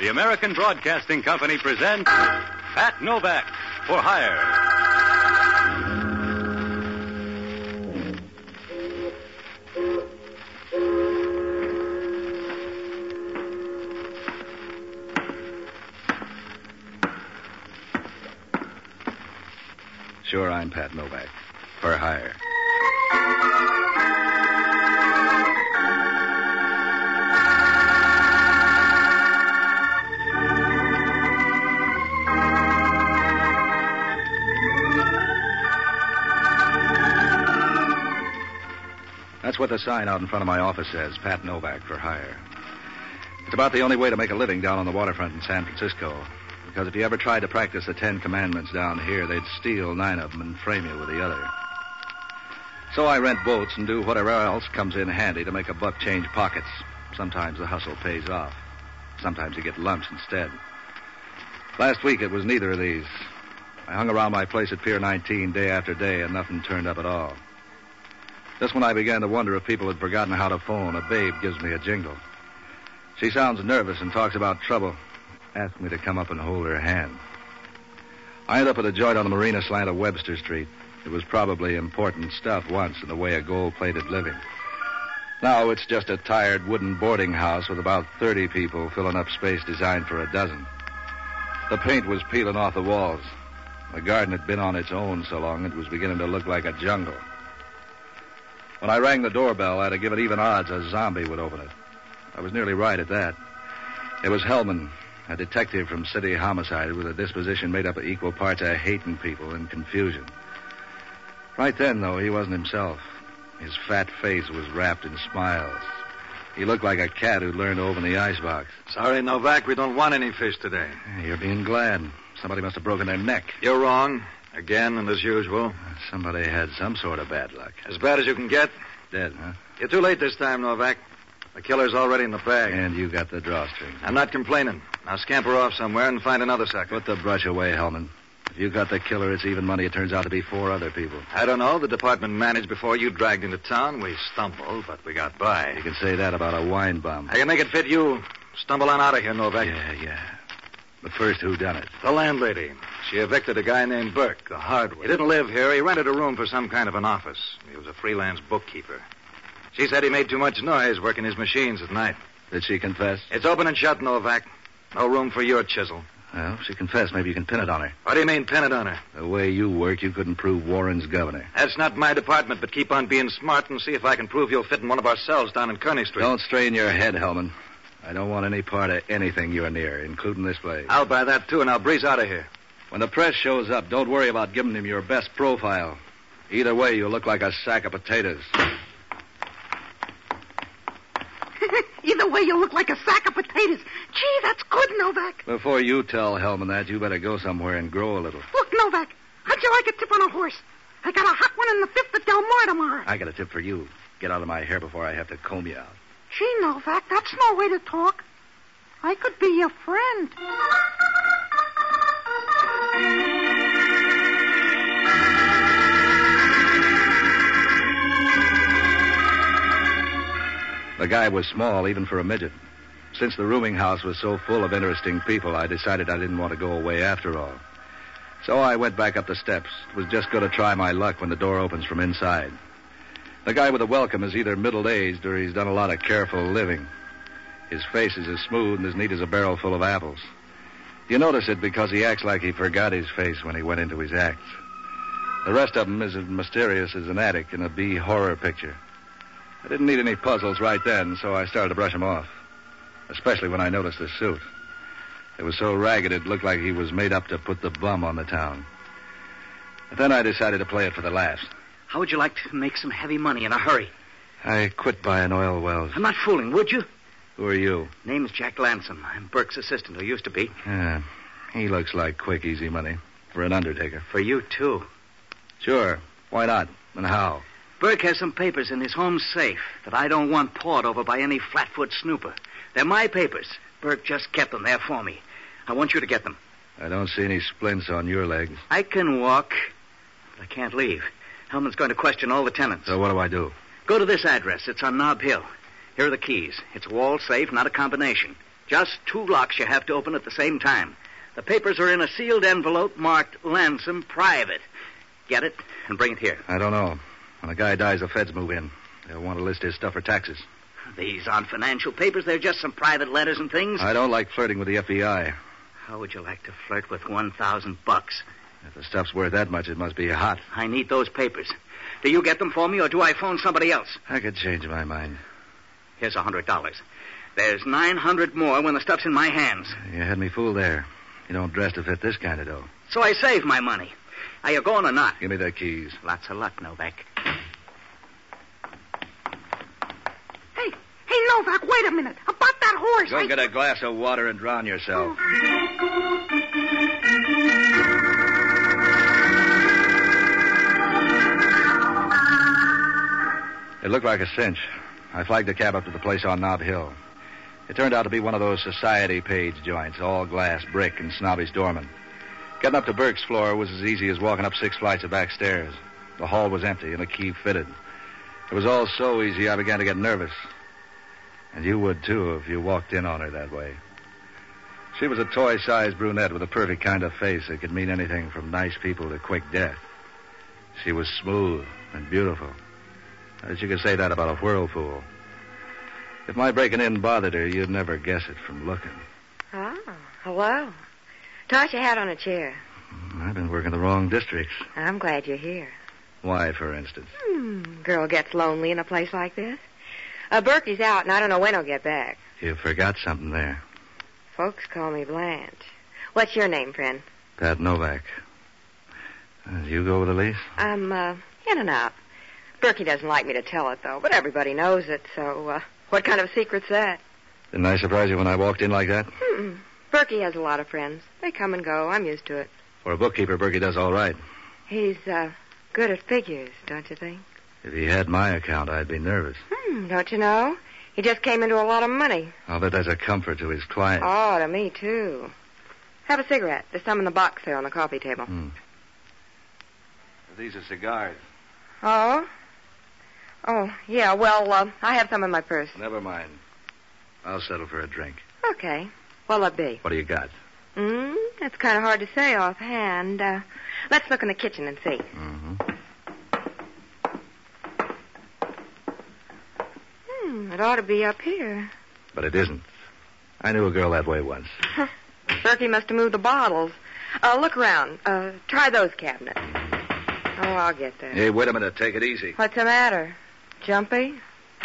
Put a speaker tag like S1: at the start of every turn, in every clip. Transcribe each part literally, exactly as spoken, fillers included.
S1: The American Broadcasting Company presents Pat Novak for Hire.
S2: Sure, I'm Pat Novak. For hire. That's what the sign out in front of my office says, Pat Novak for hire. It's about the only way to make a living down on the waterfront in San Francisco. Because if you ever tried to practice the Ten Commandments down here, they'd steal nine of them and frame you with the other. So I rent boats and do whatever else comes in handy to make a buck change pockets. Sometimes the hustle pays off. Sometimes you get lunch instead. Last week it was neither of these. I hung around my place at Pier nineteen day after day and nothing turned up at all. Just when I began to wonder if people had forgotten how to phone, a babe gives me a jingle. She sounds nervous and talks about trouble. Asked me to come up and hold her hand. I ended up at a joint on the marina slant of Webster Street. It was probably important stuff once in the way of gold-plated living. Now it's just a tired wooden boarding house with about thirty people filling up space designed for a dozen. The paint was peeling off the walls. The garden had been on its own so long it was beginning to look like a jungle. When I rang the doorbell, I'd have given even odds a zombie would open it. I was nearly right at that. It was Hellman, a detective from City Homicide with a disposition made up of equal parts of hating people and confusion. Right then, though, he wasn't himself. His fat face was wrapped in smiles. He looked like a cat who'd learned to open the icebox.
S3: Sorry, Novak, we don't want any fish today.
S2: You're being glad. Somebody must have broken their neck.
S3: You're wrong. Again, and as usual.
S2: Somebody had some sort of bad luck.
S3: As bad as you can get.
S2: Dead, huh?
S3: You're too late this time, Novak. The killer's already in the bag.
S2: And you got the drawstring.
S3: I'm not complaining. Now scamper off somewhere and find another sucker.
S2: Put the brush away, Hellman. If you got the killer, it's even money. It turns out to be four other people.
S3: I don't know. The department managed before you dragged into town. We stumbled, but we got by.
S2: You can say that about a wine bum.
S3: I can make it fit you. Stumble on out of here, Novak.
S2: Yeah, yeah. But first, who done it?
S3: The landlady. She evicted a guy named Burke, the hardware. He didn't live here. He rented a room for some kind of an office. He was a freelance bookkeeper. She said he made too much noise working his machines at night.
S2: Did she confess?
S3: It's open and shut, Novak. No room for your chisel.
S2: Well, if she confessed, maybe you can pin it on her.
S3: What do you mean, pin it on her?
S2: The way you work, you couldn't prove Warren's governor.
S3: That's not my department, but keep on being smart and see if I can prove you'll fit in one of our cells down in Kearney Street.
S2: Don't strain your head, Hellman. I don't want any part of anything you're near, including this place.
S3: I'll buy that, too, and I'll breeze out of here.
S2: When the press shows up, don't worry about giving him your best profile. Either way, you'll look like a sack of potatoes.
S4: Either way, you look like a sack of potatoes. Gee, that's good, Novak.
S2: Before you tell Hellman that, you better go somewhere and grow a little.
S4: Look, Novak, how'd you like a tip on a horse? I got a hot one in the fifth at Del Mar tomorrow.
S2: I got a tip for you. Get out of my hair before I have to comb you out.
S4: Gee, Novak, that's no way to talk. I could be your friend.
S2: The guy was small, even for a midget. Since the rooming house was so full of interesting people, I decided I didn't want to go away after all. So I went back up the steps. Was just going to try my luck when the door opens from inside. The guy with the welcome is either middle-aged or he's done a lot of careful living. His face is as smooth and as neat as a barrel full of apples. You notice it because he acts like he forgot his face when he went into his acts. The rest of him is as mysterious as an addict in a B horror picture. I didn't need any puzzles right then, so I started to brush him off. Especially when I noticed the suit. It was so ragged it looked like he was made up to put the bum on the town. But then I decided to play it for the laughs.
S5: How would you like to make some heavy money in a hurry?
S2: I quit buying oil wells.
S5: I'm not fooling, would you?
S2: Who are you?
S5: Name's Jack Lansom. I'm Burke's assistant, who used to be.
S2: Yeah, he looks like quick, easy money. For an undertaker.
S5: For you, too.
S2: Sure. Why not? And how?
S5: Burke has some papers in his home safe that I don't want pawed over by any flatfoot snooper. They're my papers. Burke just kept them there for me. I want you to get them.
S2: I don't see any splints on your legs.
S5: I can walk, but I can't leave. Hellman's going to question all the tenants.
S2: So what do I do?
S5: Go to this address. It's on Nob Hill. Here are the keys. It's a wall safe, not a combination. Just two locks you have to open at the same time. The papers are in a sealed envelope marked Lansom Private. Get it and bring it here.
S2: I don't know. When a guy dies, the feds move in. They'll want to list his stuff for taxes.
S5: These aren't financial papers. They're just some private letters and things.
S2: I don't like flirting with the F B I.
S5: How would you like to flirt with one thousand bucks?
S2: If the stuff's worth that much, it must be hot.
S5: I need those papers. Do you get them for me, or do I phone somebody else?
S2: I could change my mind.
S5: Here's a hundred dollars. There's nine hundred more when the stuff's in my hands.
S2: You had me fooled there. You don't dress to fit this kind of dough.
S5: So I saved my money. Are you going or not?
S2: Give me the keys.
S5: Lots of luck, Novak.
S4: Hey, hey, Novak, wait a minute. About that horse.
S2: Go
S4: I...
S2: get a glass of water and drown yourself. It looked like a cinch. I flagged the cab up to the place on Nob Hill. It turned out to be one of those society page joints, all glass, brick, and snobbish doormen. Getting up to Burke's floor was as easy as walking up six flights of back stairs. The hall was empty and the key fitted. It was all so easy I began to get nervous. And you would, too, if you walked in on her that way. She was a toy-sized brunette with a perfect kind of face that could mean anything from nice people to quick death. She was smooth and beautiful. I guess you could say that about a whirlpool. If my breaking in bothered her, you'd never guess it from looking.
S6: Oh, hello. Toss your hat on a chair.
S2: I've been working the wrong districts.
S6: I'm glad you're here.
S2: Why, for instance?
S6: Hmm, girl gets lonely in a place like this. Uh, Berkey's out, and I don't know when he'll get back.
S2: You forgot something there.
S6: Folks call me Blanche. What's your name, friend?
S2: Pat Novak. Uh, you go with the lease?
S6: I'm, uh, in and out. Berkey doesn't like me to tell it, though, but everybody knows it, so, uh, what kind of secret's that?
S2: Didn't I surprise you when I walked in like that?
S6: Hmm. Berkey has a lot of friends. They come and go. I'm used to it.
S2: For a bookkeeper, Berkey does all right.
S6: He's, uh, good at figures, don't you think?
S2: If he had my account, I'd be nervous.
S6: Hmm, don't you know? He just came into a lot of money.
S2: I'll bet that's a comfort to his client.
S6: Oh, to me, too. Have a cigarette. There's some in the box there on the coffee table.
S2: Hmm. These are cigars.
S6: Oh? Oh, yeah, well, uh, I have some in my purse.
S2: Never mind. I'll settle for a drink.
S6: Okay. What'll it be?
S2: What do you got?
S6: Hmm, that's kind of hard to say offhand. Uh, let's look in the kitchen and see.
S2: Mm-hmm.
S6: Hmm, it ought to be up here.
S2: But it isn't. I knew a girl that way once.
S6: Berkey must have moved the bottles. Uh, look around. Uh, try those cabinets. Oh, I'll get there.
S2: Hey, wait a minute. Take it easy.
S6: What's the matter? Jumpy?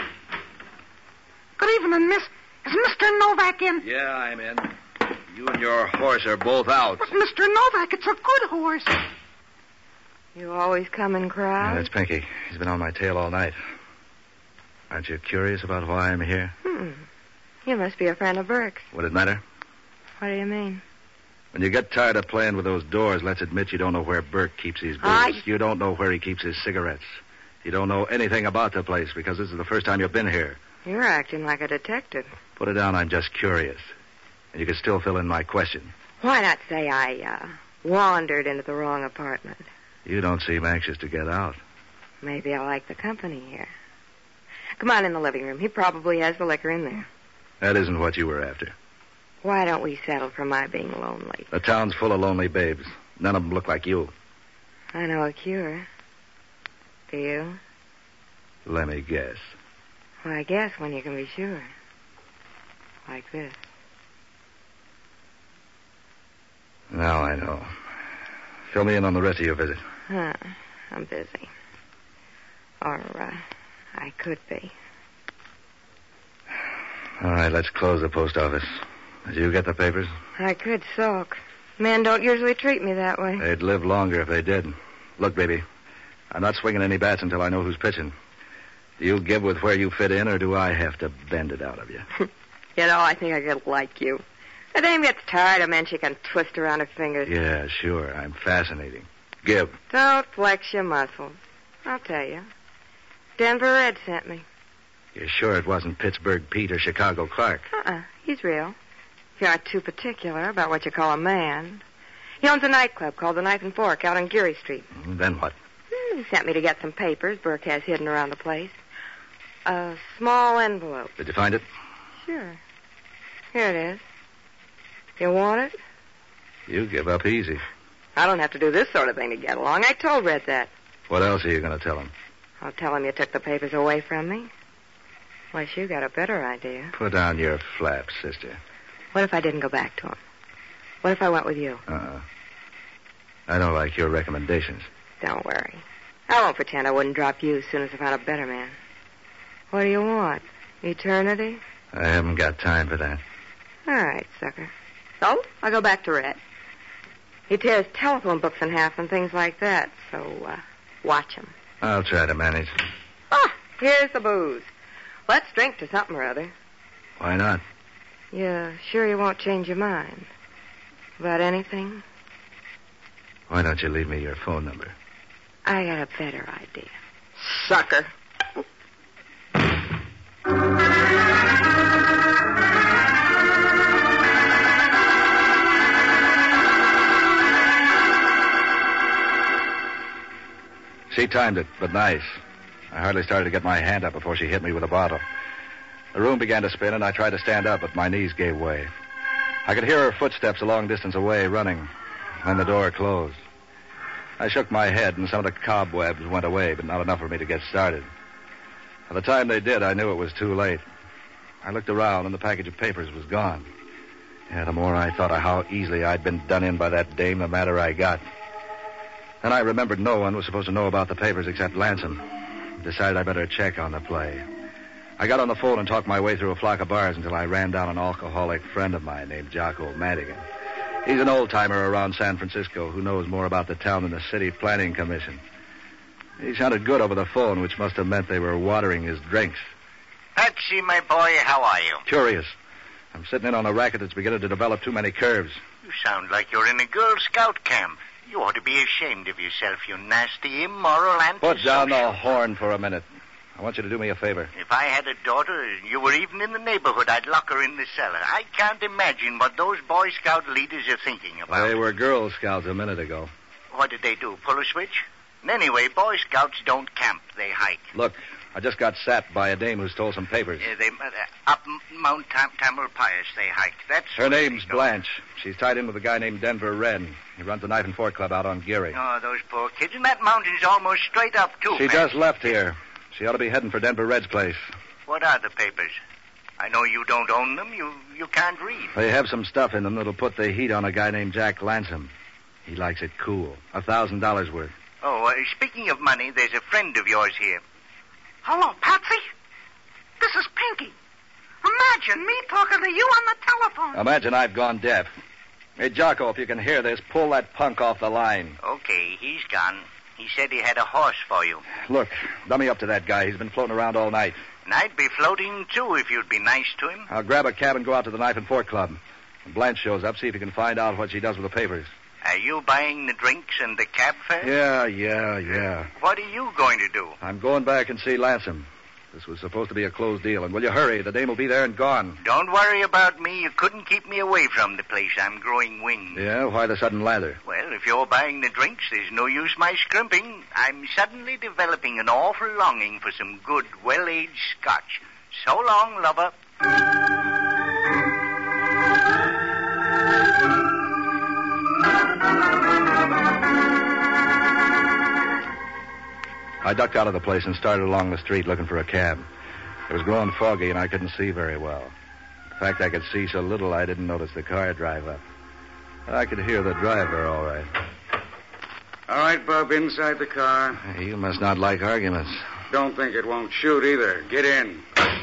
S4: Good evening, miss. Is Mister Novak in?
S2: Yeah, I'm in. You and your horse are both out.
S4: But Mister Novak, it's a good horse.
S6: You always come in
S2: Yeah,
S6: crowds?
S2: that's Pinky. He's been on my tail all night. Aren't you curious about why I'm here?
S6: Hmm. You must be a friend of Burke's.
S2: Would it matter?
S6: What do you mean?
S2: When you get tired of playing with those doors, let's admit you don't know where Burke keeps his bills.
S6: I...
S2: You don't know where he keeps his cigarettes. You don't know anything about the place because this is the first time you've been here.
S6: You're acting like a detective.
S2: Put it down, I'm just curious. And you can still fill in my question.
S6: Why not say I, uh, wandered into the wrong apartment?
S2: You don't seem anxious to get out.
S6: Maybe I like the company here. Come on in the living room. He probably has the liquor in there.
S2: That isn't what you were after.
S6: Why don't we settle for my being lonely?
S2: The town's full of lonely babes. None of them look like you.
S6: I know a cure. Do you?
S2: Let me guess.
S6: Well, I guess when you can be sure. Like this.
S2: Now I know. Fill me in on the rest of your visit.
S6: Huh. I'm busy. Or, uh, I could be.
S2: All right, let's close the post office. Did you get the papers?
S6: I could sulk. Men don't usually treat me that way.
S2: They'd live longer if they did. Look, baby, I'm not swinging any bats until I know who's pitching. Do you give with where you fit in, or do I have to bend it out of you?
S6: You know, I think I could like you. The dame gets tired of men she can twist around her fingers.
S2: Yeah, sure. I'm fascinating. Give.
S6: Don't flex your muscles. I'll tell you. Denver Red sent me.
S2: You're sure it wasn't Pittsburgh Pete or Chicago Clark?
S6: Uh-uh. He's real. If you aren't too particular about what you call a man. He owns a nightclub called the Knife and Fork out on Geary Street.
S2: Then what?
S6: He sent me to get some papers Burke has hidden around the place. A small envelope.
S2: Did you find it?
S6: Sure. Here it is. You want it?
S2: You give up easy.
S6: I don't have to do this sort of thing to get along. I told Red that.
S2: What else are you going to tell him?
S6: I'll tell him you took the papers away from me. Unless you got a better idea.
S2: Put down your flaps, sister.
S6: What if I didn't go back to him? What if I went with you?
S2: Uh-uh. I don't like your recommendations.
S6: Don't worry. I won't pretend I wouldn't drop you as soon as I found a better man. What do you want? Eternity?
S2: I haven't got time for that.
S6: All right, sucker. So, I'll go back to Red. He tears telephone books in half and things like that, so, uh, watch him.
S2: I'll try to manage.
S6: Ah, here's the booze. Let's drink to something or other.
S2: Why not?
S6: You sure you won't change your mind? About anything?
S2: Why don't you leave me your phone number?
S6: I got a better idea. Sucker.
S2: She timed it, but nice. I hardly started to get my hand up before she hit me with a bottle. The room began to spin, and I tried to stand up, but my knees gave way. I could hear her footsteps a long distance away, running. Then the door closed. I shook my head, and some of the cobwebs went away, but not enough for me to get started. By the time they did, I knew it was too late. I looked around, and the package of papers was gone. Yeah, the more I thought of how easily I'd been done in by that dame, the madder I got. Then I remembered no one was supposed to know about the papers except Lansom. Decided I better check on the play. I got on the phone and talked my way through a flock of bars until I ran down an alcoholic friend of mine named Jocko Madigan. He's an old-timer around San Francisco who knows more about the town than the city planning commission. He sounded good over the phone, which must have meant they were watering his drinks.
S7: Patsy, my boy, how are you?
S2: Curious. I'm sitting in on a racket that's beginning to develop too many curves.
S7: You sound like you're in a Girl Scout camp. You ought to be ashamed of yourself, you nasty, immoral, antisocial...
S2: Put down the horn for a minute. I want you to do me a favor.
S7: If I had a daughter, you were even in the neighborhood, I'd lock her in the cellar. I can't imagine what those Boy Scout leaders are thinking about.
S2: They were Girl Scouts a minute ago.
S7: What did they do, pull a switch? And anyway, Boy Scouts don't camp, they hike.
S2: Look, I just got sapped by a dame who stole some papers.
S7: Uh, they, uh, up Mount Tam- Tamalpais, they hiked. That's
S2: Her name's Blanche. She's tied in with a guy named Denver Red. He runs the Knife and Fork Club out on Geary.
S7: Oh, those poor kids. And that mountain's almost straight up, too.
S2: She just left here. She ought to be heading for Denver Red's place.
S7: What are the papers? I know you don't own them. You you can't read.
S2: They have some stuff in them that'll put the heat on a guy named Jack Lansom. He likes it cool. A thousand dollars worth.
S7: Oh, uh, speaking of money, there's a friend of yours here.
S4: Hello, Patsy. This is Pinky. Imagine me talking to you on the telephone.
S2: Imagine I've gone deaf. Hey, Jocko, if you can hear this, pull that punk off the line.
S7: Okay, he's gone. He said he had a horse for you.
S2: Look, dummy up to that guy. He's been floating around all night.
S7: And I'd be floating, too, if you'd be nice to him.
S2: I'll grab a cab and go out to the Knife and Fork Club. When Blanche shows up, see if you can find out what she does with the papers.
S7: Are you buying the drinks and the cab fare?
S2: Yeah, yeah, yeah.
S7: What are you going to do?
S2: I'm going back and see Lansom. This was supposed to be a closed deal, and will you hurry? The dame will be there and gone.
S7: Don't worry about me. You couldn't keep me away from the place. I'm growing wings.
S2: Yeah? Why the sudden lather?
S7: Well, if you're buying the drinks, there's no use my scrimping. I'm suddenly developing an awful longing for some good, well-aged scotch. So long, lover.
S2: I ducked out of the place and started along the street looking for a cab. It was growing foggy, and I couldn't see very well. In fact, I could see so little I didn't notice the car drive up. I could hear the driver all right.
S8: All right, Bub, inside the car.
S2: You must not like arguments.
S8: Don't think it won't shoot either. Get in.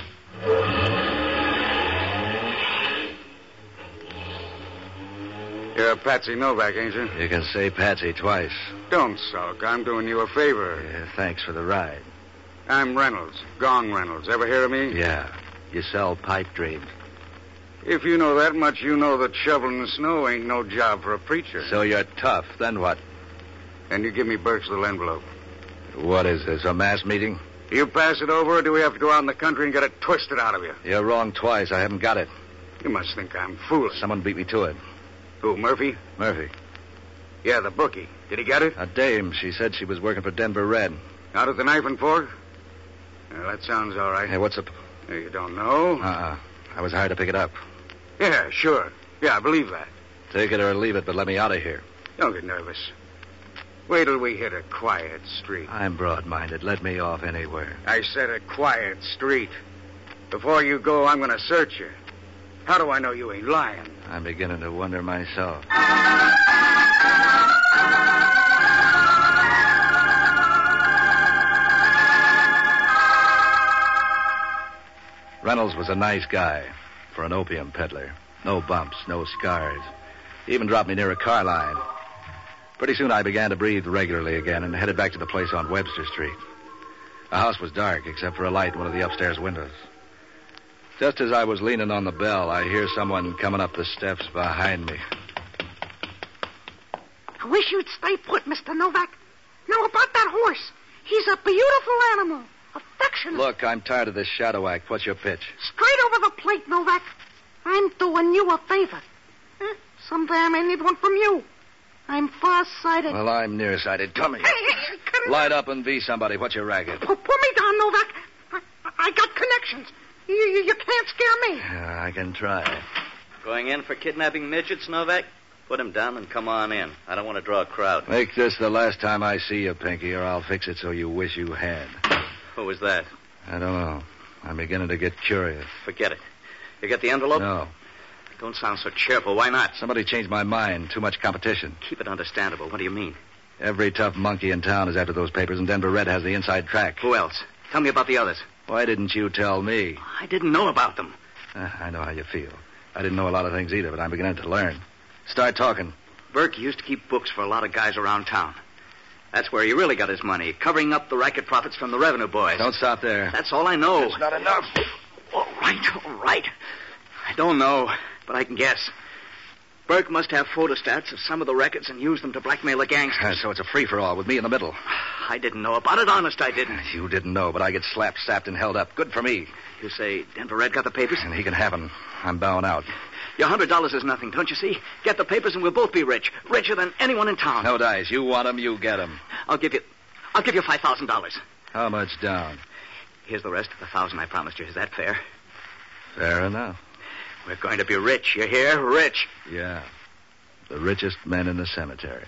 S8: You're Patsy Novak, ain't you?
S2: You can say Patsy twice.
S8: Don't sulk. I'm doing you a favor.
S2: Yeah, thanks for the ride.
S8: I'm Reynolds, Gong Reynolds. Ever hear of me?
S2: Yeah. You sell pipe dreams.
S8: If you know that much, you know that shoveling the snow ain't no job for a preacher.
S2: So you're tough. Then what?
S8: And you give me Burke's little envelope.
S2: What is this, a mass meeting?
S8: You pass it over, or do we have to go out in the country and get it twisted out of you?
S2: You're wrong twice. I haven't got it.
S8: You must think I'm foolish.
S2: Someone beat me to it.
S8: Who, Murphy?
S2: Murphy.
S8: Yeah, the bookie. Did he get it?
S2: A dame. She said she was working for Denver Red.
S8: Out at the Knife and Fork? Well, that sounds all right.
S2: Hey, what's up?
S8: You don't know?
S2: Uh-uh. I was hired to pick it up.
S8: Yeah, sure. Yeah, I believe that.
S2: Take it or leave it, but let me out of here.
S8: Don't get nervous. Wait till we hit a quiet street.
S2: I'm broad-minded. Let me off anywhere.
S8: I said a quiet street. Before you go, I'm going to search you. How do I know you ain't lying?
S2: I'm beginning to wonder myself. Reynolds was a nice guy for an opium peddler. No bumps, no scars. He even dropped me near a car line. Pretty soon I began to breathe regularly again and headed back to the place on Webster Street. The house was dark except for a light in one of the upstairs windows. Just as I was leaning on the bell, I hear someone coming up the steps behind me.
S4: I wish you'd stay put, Mister Novak. Now, about that horse. He's a beautiful animal. Affectionate.
S2: Look, I'm tired of this shadow act. What's your pitch?
S4: Straight over the plate, Novak. I'm doing you a favor. Eh, someday I may need one from you. I'm far-sighted.
S2: Well, I'm nearsighted. Come here.
S4: Hey, hey, hey, come
S2: Light up and be somebody. What's your racket?
S4: Put, put me down, Novak. I, I got connections. You, you, you can't scare me.
S2: Yeah, I can try.
S5: Going in for kidnapping midgets, Novak? Put him down and come on in. I don't want to draw a crowd.
S2: Make this the last time I see you, Pinky, or I'll fix it so you wish you had.
S5: Who was that?
S2: I don't know. I'm beginning to get curious.
S5: Forget it. You got the envelope?
S2: No.
S5: Don't sound so cheerful. Why not?
S2: Somebody changed my mind. Too much competition.
S5: Keep it understandable. What do you mean?
S2: Every tough monkey in town is after those papers, and Denver Red has the inside track.
S5: Who else? Tell me about the others.
S2: Why didn't you tell me?
S5: I didn't know about them.
S2: Uh, I know how you feel. I didn't know a lot of things either, but I'm beginning to learn. Start talking.
S5: Burke used to keep books for a lot of guys around town. That's where he really got his money, covering up the racket profits from the revenue boys.
S2: Don't stop there.
S5: That's all I know.
S2: That's not enough.
S5: All right, all right. I don't know, but I can guess. Burke must have photostats of some of the records and use them to blackmail the gangsters.
S2: Uh, so it's a free-for-all with me in the middle.
S5: I didn't know about it. Honest, I didn't.
S2: You didn't know, but I get slapped, sapped, and held up. Good for me.
S5: You say Denver Red got the papers?
S2: And he can have them. I'm bowing out.
S5: Your hundred dollars is nothing, don't you see? Get the papers and we'll both be rich. Richer than anyone in town.
S2: No dice. You want them, you get them.
S5: I'll give you... I'll give you five thousand dollars.
S2: How much down?
S5: Here's the rest of the thousand I promised you. Is that fair?
S2: Fair enough.
S5: We're going to be rich. You hear? Rich.
S2: Yeah. The richest men in the cemetery.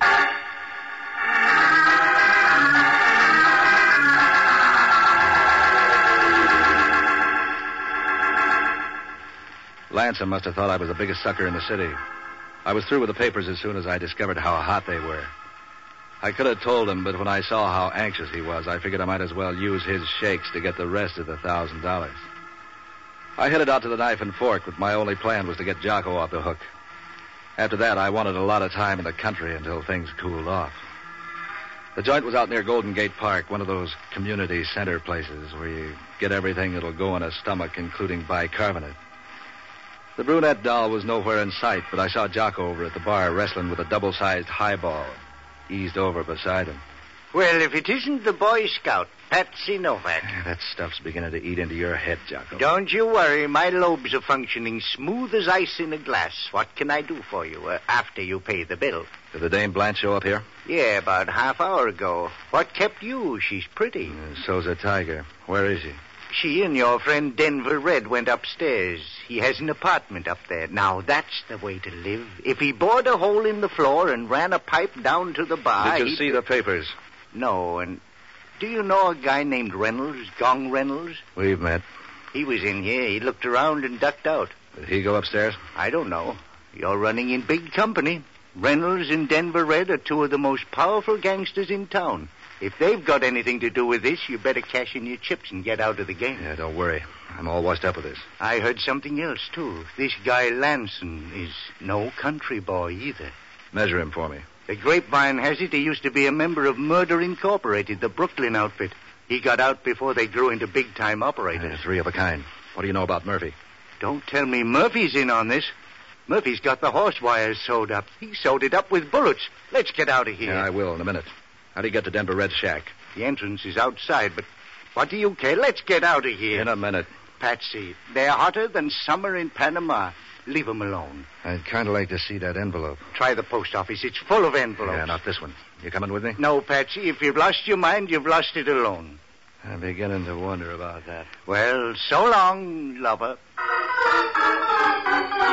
S2: Lansom must have thought I was the biggest sucker in the city. I was through with the papers as soon as I discovered how hot they were. I could have told him, but when I saw how anxious he was, I figured I might as well use his shakes to get the rest of the thousand dollars. I headed out to the Knife and Fork, but my only plan was to get Jocko off the hook. After that, I wanted a lot of time in the country until things cooled off. The joint was out near Golden Gate Park, one of those community center places where you get everything that'll go in a stomach, including bicarbonate. The brunette doll was nowhere in sight, but I saw Jocko over at the bar wrestling with a double-sized highball, eased over beside him.
S7: Well, if it isn't the Boy Scout, Patsy Novak.
S2: That stuff's beginning to eat into your head, Jocko.
S7: Don't you worry. My lobes are functioning smooth as ice in a glass. What can I do for you uh, after you pay the bill?
S2: Did the Dame Blanche show up here?
S7: Yeah, about half hour ago. What kept you? She's pretty.
S2: Uh, so's a tiger. Where is she?
S7: She and your friend Denver Red went upstairs. He has an apartment up there. Now, that's the way to live. If he bored a hole in the floor and ran a pipe down to the bar...
S2: Did you
S7: he'd...
S2: see the papers?
S7: No, and do you know a guy named Reynolds, Gong Reynolds?
S2: We've met.
S7: He was in here. He looked around and ducked out.
S2: Did he go upstairs?
S7: I don't know. You're running in big company. Reynolds and Denver Red are two of the most powerful gangsters in town. If they've got anything to do with this, you better cash in your chips and get out of the game.
S2: Yeah, don't worry. I'm all washed up with this.
S7: I heard something else, too. This guy Lanson is no country boy either.
S2: Measure him for me.
S7: The grapevine has it he used to be a member of Murder Incorporated, the Brooklyn outfit. He got out before they grew into big-time operators.
S2: Uh, three of a kind. What do you know about Murphy?
S7: Don't tell me Murphy's in on this. Murphy's got the horse wires sewed up. He sewed it up with bullets. Let's get out of here.
S2: Yeah, I will in a minute. How do you get to Denver Red's shack?
S7: The entrance is outside, but what do you care? Let's get out of here.
S2: In a minute.
S7: Patsy, they're hotter than summer in Panama. Leave them alone.
S2: I'd kind of like to see that envelope.
S7: Try the post office. It's full of envelopes.
S2: Yeah, not this one. You coming with me?
S7: No, Patsy. If you've lost your mind, you've lost it alone.
S2: I'm beginning to wonder about that.
S7: Well, so long, lover.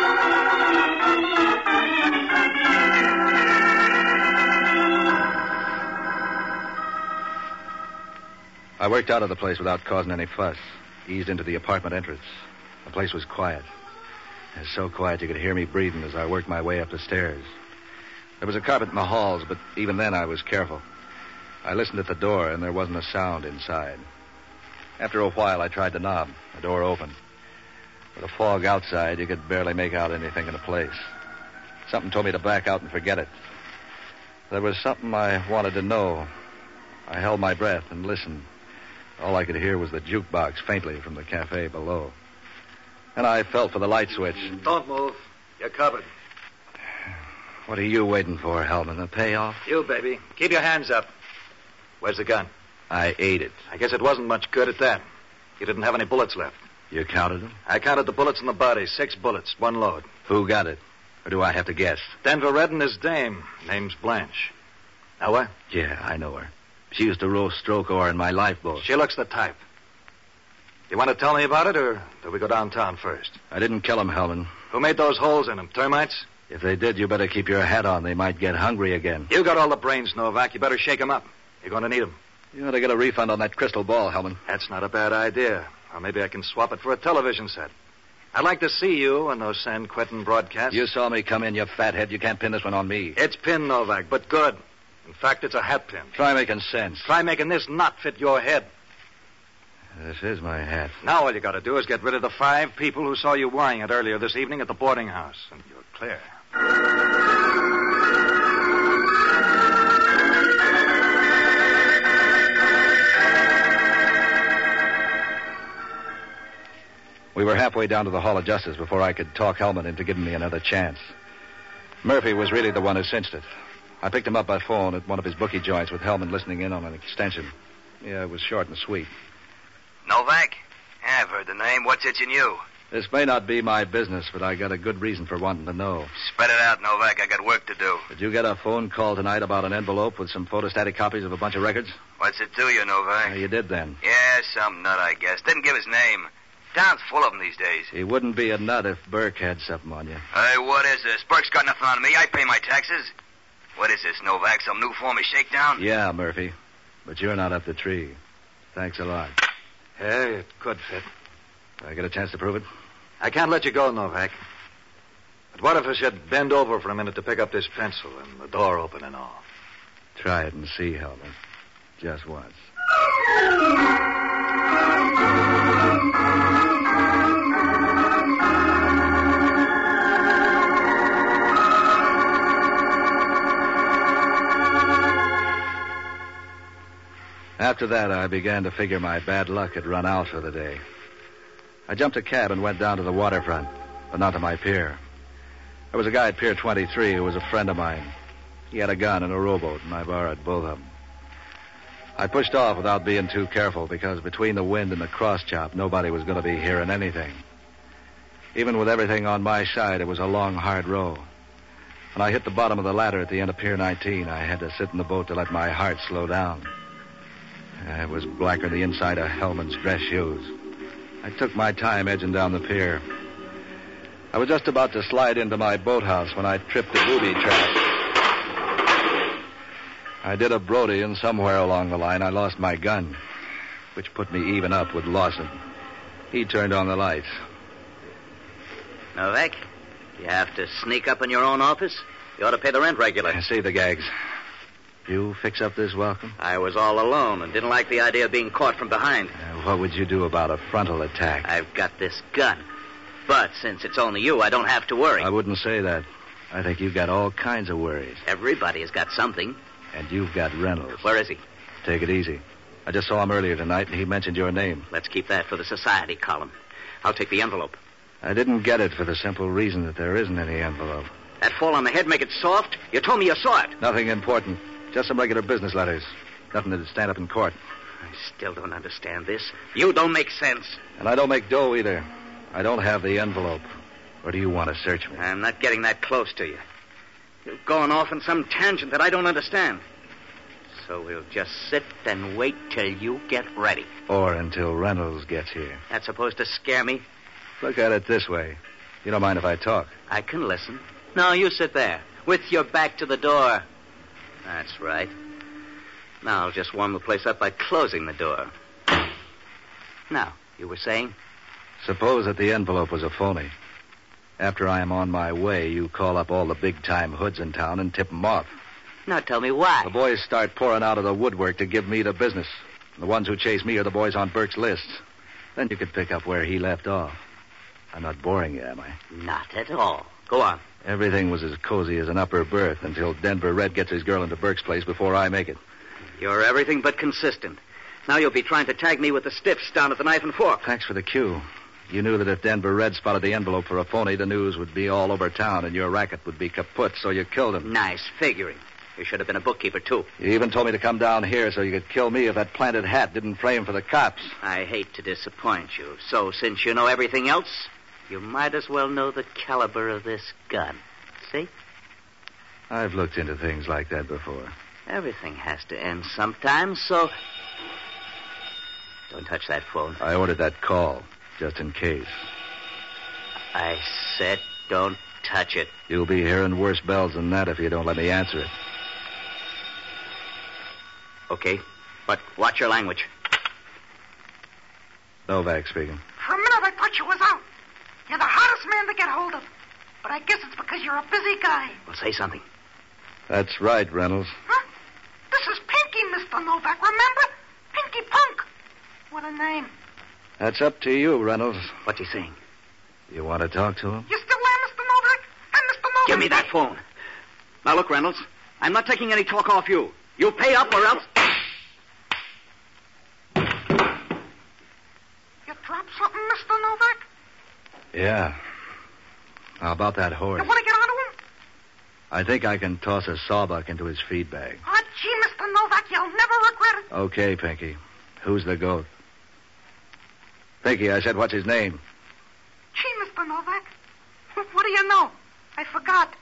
S2: I worked out of the place without causing any fuss. Eased into the apartment entrance. The place was quiet. It was so quiet you could hear me breathing as I worked my way up the stairs. There was a carpet in the halls, but even then I was careful. I listened at the door, and there wasn't a sound inside. After a while, I tried the knob. The door opened. With the fog outside, you could barely make out anything in the place. Something told me to back out and forget it. There was something I wanted to know. I held my breath and listened. All I could hear was the jukebox faintly from the cafe below. And I felt for the light switch.
S3: Don't move. You're covered.
S2: What are you waiting for, Hellman? The payoff?
S3: You, baby. Keep your hands up. Where's the gun?
S2: I ate it.
S3: I guess it wasn't much good at that. You didn't have any bullets left.
S2: You counted them?
S3: I counted the bullets in the body. Six bullets, one load.
S2: Who got it? Or do I have to guess?
S3: Denver Red and his dame. Name's Blanche. Know her?
S2: Yeah, I know her. She used to row stroke oar in my lifeboat.
S3: She looks the type. You want to tell me about it, or do we go downtown first?
S2: I didn't kill him, Hellman.
S3: Who made those holes in them? Termites?
S2: If they did, you better keep your hat on. They might get hungry again.
S3: You got all the brains, Novak. You better shake them up. You're going to need them.
S2: You ought to get a refund on that crystal ball, Hellman.
S3: That's not a bad idea. Or maybe I can swap it for a television set. I'd like to see you on those San Quentin broadcasts.
S2: You saw me come in, you fathead. You can't pin this one on me.
S3: It's pinned, Novak, but good. In fact, it's a hat pin.
S2: Try making sense.
S3: Try making this knot fit your head.
S2: This is my hat.
S3: Now all you got to do is get rid of the five people who saw you wearing it earlier this evening at the boarding house, and you're clear.
S2: We were halfway down to the Hall of Justice before I could talk Hellman into giving me another chance. Murphy was really the one who cinched it. I picked him up by phone at one of his bookie joints with Hellman listening in on an extension. Yeah, it was short and sweet.
S5: Novak? Yeah, I've heard the name. What's itching you?
S2: This may not be my business, but I got a good reason for wanting to know.
S5: Spread it out, Novak. I got work to do.
S2: Did you get a phone call tonight about an envelope with some photostatic copies of a bunch of records?
S5: What's it to you, Novak?
S2: Yeah, you did then.
S5: Yeah, some nut, I guess. Didn't give his name. Town's full of them these days.
S2: He wouldn't be a nut if Burke had something on you.
S5: Hey, what is this? Burke's got nothing on me. I pay my taxes. What is this, Novak? Some new form of shakedown?
S2: Yeah, Murphy. But you're not up the tree. Thanks a lot.
S3: Hey, it could fit.
S2: Do I get a chance to prove it?
S3: I can't let you go, Novak. But what if I should bend over for a minute to pick up this pencil and the door open and all?
S2: Try it and see, Hellman. Just once. After that, I began to figure my bad luck had run out for the day. I jumped a cab and went down to the waterfront, but not to my pier. There was a guy at Pier twenty-three who was a friend of mine. He had a gun and a rowboat, and I borrowed both of them. I pushed off without being too careful, because between the wind and the cross-chop, nobody was going to be hearing anything. Even with everything on my side, it was a long, hard row. When I hit the bottom of the ladder at the end of Pier nineteen, I had to sit in the boat to let my heart slow down. It was blacker than the inside of Hellman's dress shoes. I took my time edging down the pier. I was just about to slide into my boathouse when I tripped a booby trap. I did a Brody, and somewhere along the line I lost my gun, which put me even up with Lawson. He turned on the lights.
S5: Novak, you have to sneak up in your own office? You ought to pay the rent regular.
S2: I see the gags. You fix up this welcome?
S5: I was all alone and didn't like the idea of being caught from behind.
S2: Uh, what would you do about a frontal attack?
S5: I've got this gun. But since it's only you, I don't have to worry.
S2: I wouldn't say that. I think you've got all kinds of worries.
S5: Everybody has got something.
S2: And you've got Reynolds.
S5: Where is he?
S2: Take it easy. I just saw him earlier tonight, and he mentioned your name.
S5: Let's keep that for the society column. I'll take the envelope.
S2: I didn't get it for the simple reason that there isn't any envelope.
S5: That fall on the head make it soft? You told me you saw it.
S2: Nothing important. Just some regular business letters. Nothing that'd stand up in court.
S5: I still don't understand this. You don't make sense.
S2: And I don't make dough either. I don't have the envelope. Or do you want to search me?
S5: I'm not getting that close to you. You're going off on some tangent that I don't understand. So we'll just sit and wait till you get ready.
S2: Or until Reynolds gets here.
S5: That's supposed to scare me?
S2: Look at it this way. You don't mind if I talk?
S5: I can listen. No, you sit there, with your back to the door. That's right. Now I'll just warm the place up by closing the door. Now, you were saying?
S2: Suppose that the envelope was a phony. After I am on my way, you call up all the big-time hoods in town and tip them off.
S5: Now tell me why.
S2: The boys start pouring out of the woodwork to give me the business. The ones who chase me are the boys on Burke's list. Then you could pick up where he left off. I'm not boring you, am I?
S5: Not at all. Go on.
S2: Everything was as cozy as an upper berth until Denver Red gets his girl into Burke's place before I make it.
S5: You're everything but consistent. Now you'll be trying to tag me with the stiffs down at the Knife and Fork.
S2: Thanks for the cue. You knew that if Denver Red spotted the envelope for a phony, the news would be all over town and your racket would be kaput, so you killed him.
S5: Nice figuring. You should have been a bookkeeper, too.
S2: You even told me to come down here so you could kill me if that planted hat didn't frame for the cops.
S5: I hate to disappoint you. So, since you know everything else, you might as well know the caliber of this gun. See?
S2: I've looked into things like that before.
S5: Everything has to end sometime, so... Don't touch that phone.
S2: I ordered that call, just in case.
S5: I said don't touch it.
S2: You'll be hearing worse bells than that if you don't let me answer it.
S5: Okay, but watch your language.
S2: Novak speaking.
S4: For a minute, I thought you was out. You're the hardest man to get hold of. But I guess it's because you're a busy guy.
S5: Well, say something.
S2: That's right, Reynolds.
S4: Huh? This is Pinky, Mister Novak, remember? Pinky Punk. What a name.
S2: That's up to you, Reynolds.
S5: What's he saying?
S2: You want to talk to him?
S4: You still there, Mister Novak? I'm Mister Novak.
S5: Give me that phone. Now, look, Reynolds. I'm not taking any talk off you. You pay up or else...
S4: You dropped something, Mister Novak?
S2: Yeah. How about that horse?
S4: You want to get onto him?
S2: I think I can toss a sawbuck into his feed bag.
S4: Oh, gee, Mister Novak, you'll never regret it.
S2: Okay, Pinky. Who's the goat? Pinky, I said, what's his name?
S4: Gee, Mister Novak. What do you know? I forgot.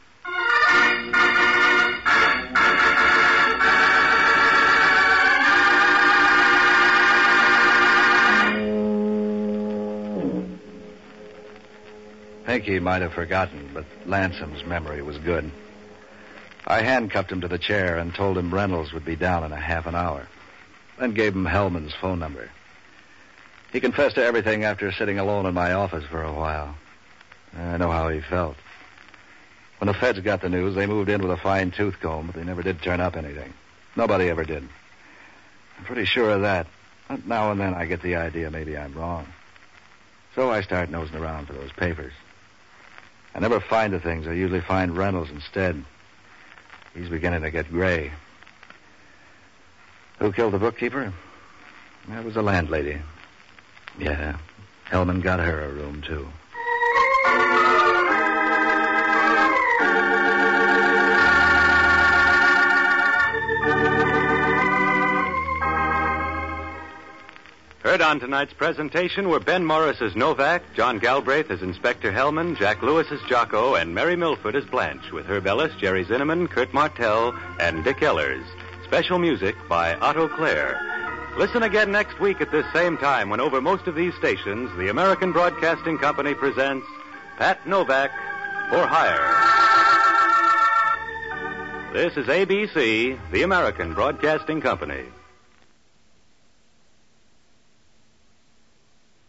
S2: Pinky might have forgotten, but Lansom's memory was good. I handcuffed him to the chair and told him Reynolds would be down in a half an hour. Then gave him Hellman's phone number. He confessed to everything after sitting alone in my office for a while. I know how he felt. When the feds got the news, they moved in with a fine tooth comb, but they never did turn up anything. Nobody ever did. I'm pretty sure of that. But now and then I get the idea maybe I'm wrong. So I start nosing around for those papers. I never find the things. I usually find Reynolds instead. He's beginning to get gray. Who killed the bookkeeper? That was the landlady. Yeah, Hellman got her a room, too.
S1: Heard on tonight's presentation were Ben Morris as Novak, John Galbraith as Inspector Hellman, Jack Lewis as Jocko, and Mary Milford as Blanche, with Herb Ellis, Jerry Zinneman, Kurt Martell, and Dick Ellers. Special music by Otto Clare. Listen again next week at this same time when over most of these stations, the American Broadcasting Company presents Pat Novak for Hire. This is A B C, the American Broadcasting Company.